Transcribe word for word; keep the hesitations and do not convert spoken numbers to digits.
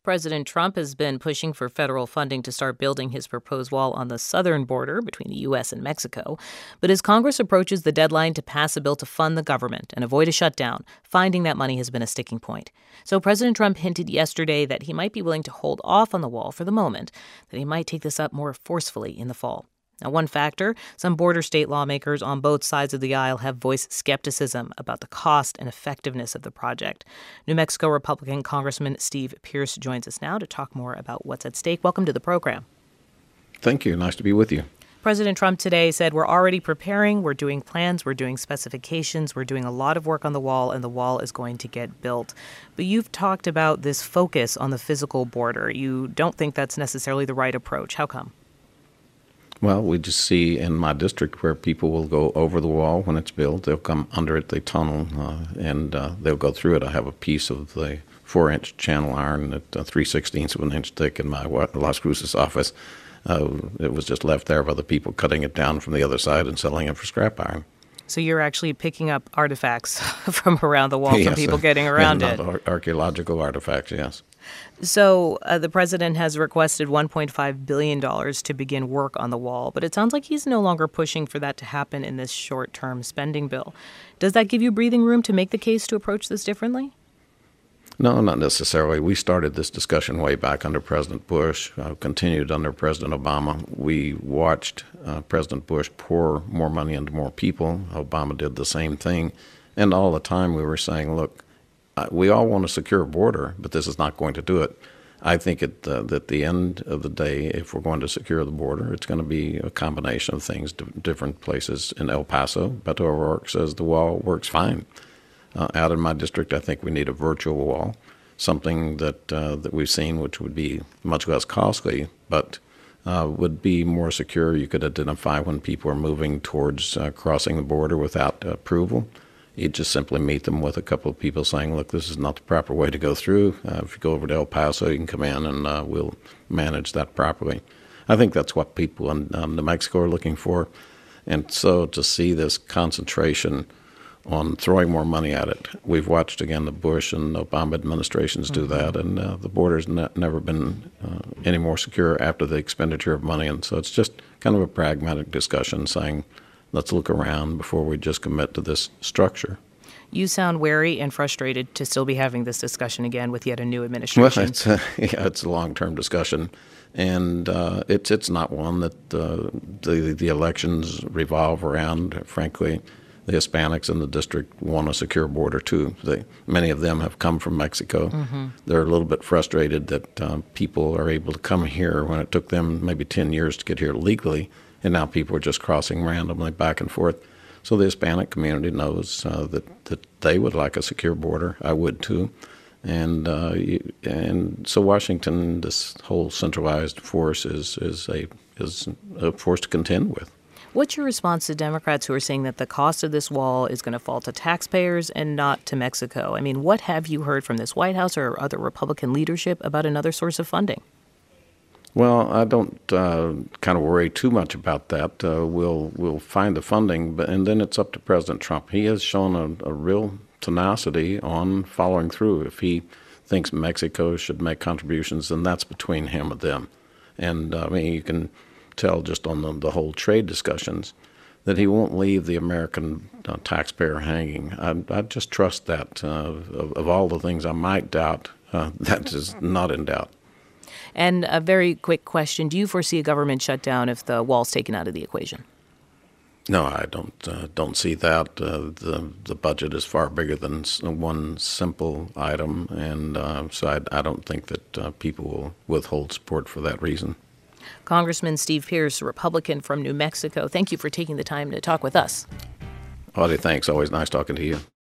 President Trump has been pushing for federal funding to start building his proposed wall on the southern border between the U S and Mexico. But as Congress approaches the deadline to pass a bill to fund the government and avoid a shutdown, finding that money has been a sticking point. So President Trump hinted yesterday that he might be willing to hold off on the wall for the moment, that he might take this up more forcefully in the fall. Now, one factor, some border state lawmakers on both sides of the aisle have voiced skepticism about the cost and effectiveness of the project. New Mexico Republican Congressman Steve Pearce joins us now to talk more about what's at stake. Welcome to the program. Thank you. Nice to be with you. President Trump today said we're already preparing, we're doing plans, we're doing specifications, we're doing a lot of work on the wall, and the wall is going to get built. But you've talked about this focus on the physical border. You don't think that's necessarily the right approach. How come? Well, we just see in my district where people will go over the wall when it's built. They'll come under it, they tunnel, uh, and uh, they'll go through it. I have a piece of the four-inch channel iron at uh, three sixteenths of an inch thick in my Las Cruces office. Uh, it was just left there by the people cutting it down from the other side and selling it for scrap iron. So you're actually picking up artifacts from around the wall yes, from people uh, getting around and it. Ar- archaeological artifacts, yes. So uh, the president has requested one point five billion dollars to begin work on the wall, but it sounds like he's no longer pushing for that to happen in this short-term spending bill. Does that give you breathing room to make the case to approach this differently? No, not necessarily. We started this discussion way back under President Bush, uh, continued under President Obama. We watched uh, President Bush pour more money into more people. Obama did the same thing. And all the time we were saying, look, uh, we all want a secure border, but this is not going to do it. I think at, uh, at the end of the day, if we're going to secure the border, it's going to be a combination of things, d- different places. In El Paso, Beto O'Rourke says the wall works fine. Uh, out in my district, I think we need a virtual wall, something that uh, that we've seen, which would be much less costly, but uh, would be more secure. You could identify when people are moving towards uh, crossing the border without approval. You'd just simply meet them with a couple of people saying, look, this is not the proper way to go through. Uh, if you go over to El Paso, you can come in and uh, we'll manage that properly. I think that's what people in um, New Mexico are looking for. And so to see this concentration on throwing more money at it. We've watched, again, the Bush and Obama administrations do that, and uh, the border's ne- never been uh, any more secure after the expenditure of money. And so it's just kind of a pragmatic discussion saying, let's look around before we just commit to this structure. You sound wary and frustrated to still be having this discussion again with yet a new administration. Well, it's a, yeah, it's a long-term discussion, and uh, it's it's not one that uh, the, the elections revolve around, frankly. The Hispanics in the district want a secure border, too. They, many of them have come from Mexico. Mm-hmm. They're a little bit frustrated that um, people are able to come here when it took them maybe ten years to get here legally, and now people are just crossing randomly back and forth. So the Hispanic community knows uh, that, that they would like a secure border. I would, too. And uh, and so Washington, this whole centralized force, is, is, a, is a force to contend with. What's your response to Democrats who are saying that the cost of this wall is going to fall to taxpayers and not to Mexico? I mean, what have you heard from this White House or other Republican leadership about another source of funding? Well, I don't uh, kind of worry too much about that. Uh, we'll we'll find the funding, but and then it's up to President Trump. He has shown a, a real tenacity on following through. If he thinks Mexico should make contributions, then that's between him and them. And uh, I mean, you can tell just on the, the whole trade discussions that he won't leave the American uh, taxpayer hanging. I, I just trust that. Uh, of, of all the things I might doubt, uh, that is not in doubt. And a very quick question. Do you foresee a government shutdown if the wall's taken out of the equation? No, I don't uh, don't see that. Uh, the the budget is far bigger than one simple item, and uh, so I, I don't think that uh, people will withhold support for that reason. Congressman Steve Pearce, a Republican from New Mexico, thank you for taking the time to talk with us. Audie, thanks. Always nice talking to you.